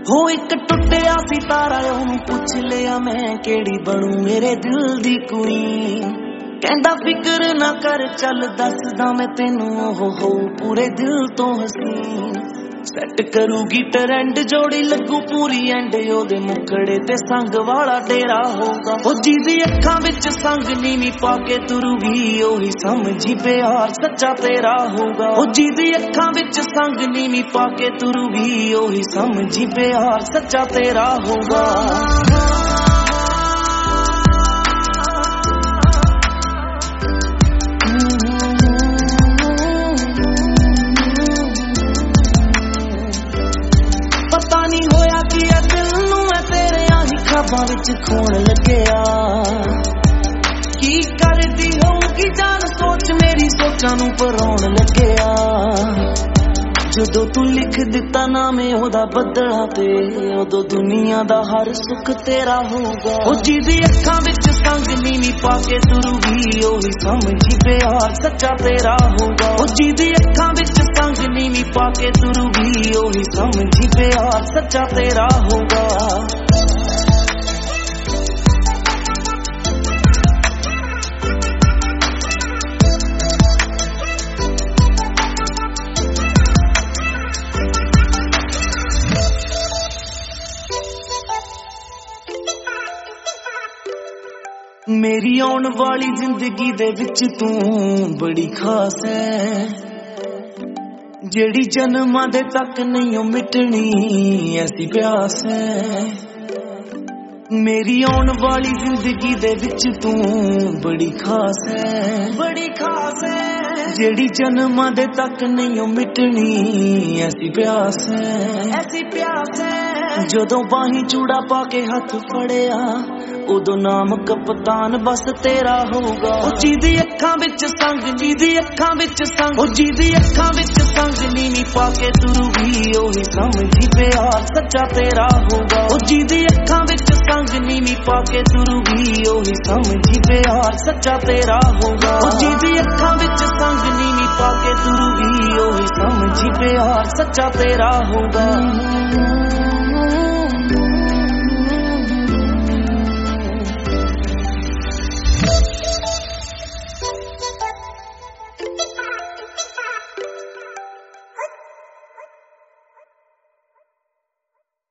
हो एक टुटिया सितारा ओनू पुछ लिया मैं केड़ी बनू मेरे दिल दी कुईन। कहंदा फिक्र ना कर चल दसदा मैं तेनू हो पूरे दिल तो हसीन। सैट करूगी ट्रेंड जोड़ी लगू पूरी एंड ओदे मुखड़े ते संग वाला डेरा होगा। ओ जीदी अखां विच संग नीवी पाके तुरूगी ओही समझी प्यार सच्चा तेरा होगा। ओ जीदी अखां विच संग नीवी पाके तुरूगी ओही समझी प्यार सच्चा तेरा होगा। ख्वाबां विच खोण लग्या की करदी होगी जान सोच मेरी सोचां नू परोण लग्या। जदों तू लिख दिता नाम ओदा बदला ते उदों दुनिया दा हर सुख तेरा होगा। ओ जीदी अखां विच संग नीवी पाके तुरूगी ओही समझी प्यार सच्चा तेरा होगा। ओ जीदी अखां विच संग नीवी पाके तुरूगी ओही समझी प्यार सच्चा तेरा होगा। मेरी आउण वाली जिंदगी दे विच तू बड़ी खास है, जेड़ी जन्मां दे तक नहीं मिटनी ऐसी प्यास है। मेरी आउण वाली जिंदगी दे विच तू बड़ी खास है, बड़ी खास है, जेड़ी जन्मां दे तक नहीं मिटनी ऐसी प्यास है, ऐसी प्यास है। जदों बाही चूड़ा पाके हथ फड़िया उदों नाम कप्तान बस तेरा होगा। ओ जीदी अखां विच संग जीदी अखां विच संग ओ जीदी अखां विच संग नीवी पाके तुरूगी ओही समझी प्यार सच्चा तेरा होगा। ओ जीदी अखां विच संग नीवी पाके तुरूगी ओही समझी प्यार सच्चा तेरा होगा। ओ जीदी अखां विच संग नीवी पाके तुरूगी ओही समझी प्यार सच्चा तेरा होगा।